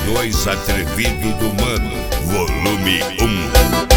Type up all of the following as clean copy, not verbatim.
dois atrevidos do Mano, volume 1.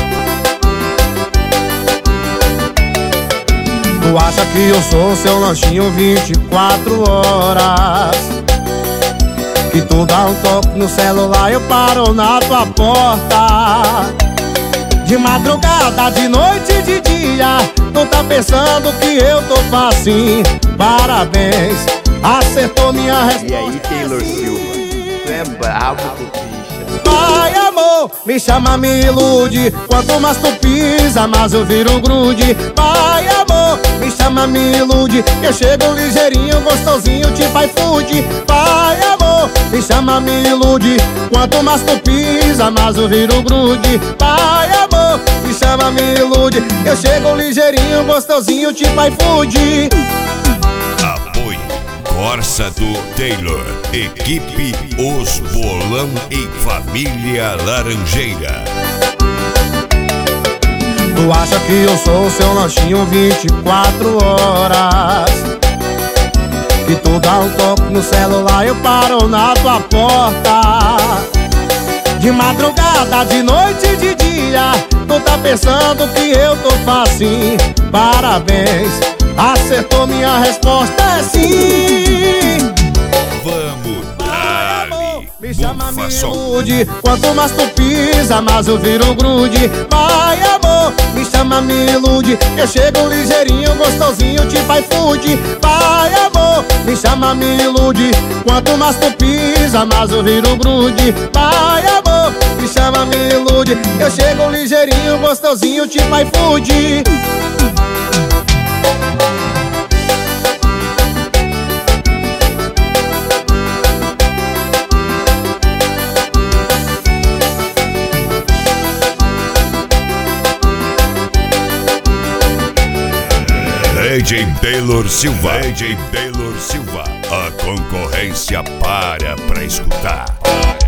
Tu acha que eu sou seu lanchinho 24 horas? Que tu dá um toque no celular e eu paro na tua porta. De madrugada, de noite, de dia, tu tá pensando que eu tô facinho. Parabéns, acertou minha resposta. E aí, Taylor Silva, tu é brabo, tu bicha. Vai, amor, me chama, me ilude. Quanto mais tu pisa, mais eu viro grude. Vai, amor, me chama, me ilude. Eu chego ligeirinho, gostosinho, tipo iFood. Vai, amor, me chama, me ilude. Quanto mais tu pisa, mais eu viro grude. Vai, amor, me chama, me ilude. Eu chego ligeirinho, gostosinho, tipo iFood. Apoio Corsa do Taylor, equipe Os Bolão e Família Laranjeira. Tu acha que eu sou seu lanchinho 24 horas? Que tu dá um toque no celular, eu paro na tua porta. De madrugada, de noite, de dia, tu tá pensando que eu tô facinho. Parabéns, acertou minha resposta, é sim. Vamos dar-lhe, me chama, me bufa-som. ilude. Quanto mais tu pisa, mais eu viro grude. Vai, amor, me chama, me ilude. Eu chego ligeirinho, gostosinho, tipo iFood. Vai, amor, me chama, me ilude. Quanto mais tu pisa, mais eu viro grude. Vai, amor, me chama, me ilude. Eu chego ligeirinho, gostosinho, tipo iFood. DJ Taylor Silva. DJ Taylor Silva. A concorrência para escutar.